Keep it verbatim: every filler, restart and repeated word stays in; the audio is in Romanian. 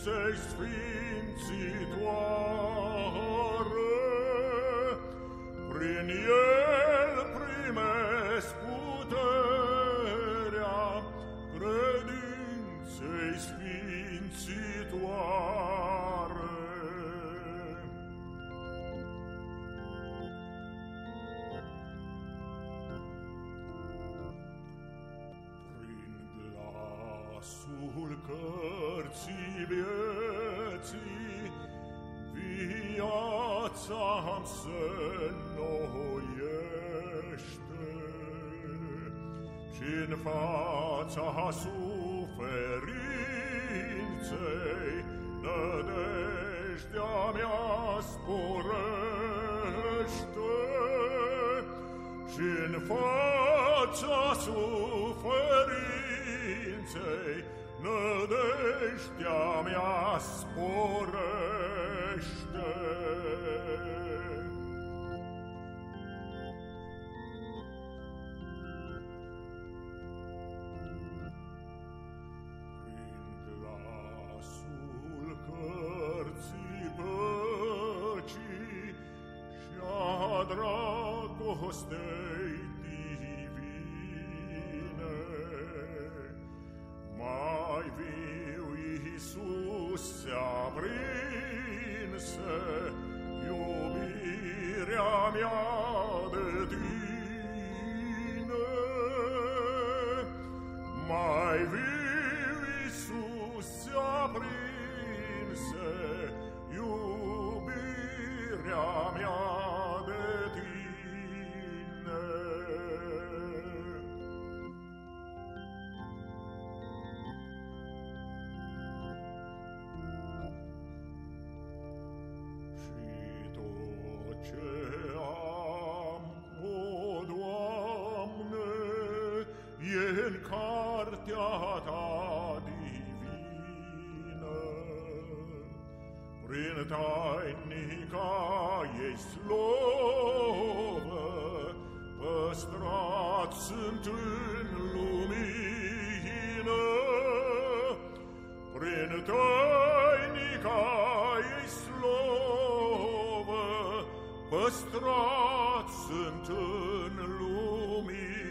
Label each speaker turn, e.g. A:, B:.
A: credinței sfințitoare. Prin el primesc puterea credinței sfințitoare. Glasul cărții vieții, viața-mi se înnoiește, și-n fața suferinței nădejdea mea sporește, și-n fața suferinței nădejdea mea sporește. Prin glasul cărții păcii și-a dragostei divine, mai viu Iisus se-aprinse iubirea mea de tine. Mai viu Iisus se-aprinse iubirea mea de tine. Ce am, o Doamne, e-n cartea Ta divină. Prin tainica ei slovă, păstrat sunt în lumină. Prin tainica ei slovă, păstrat sunt în lumină.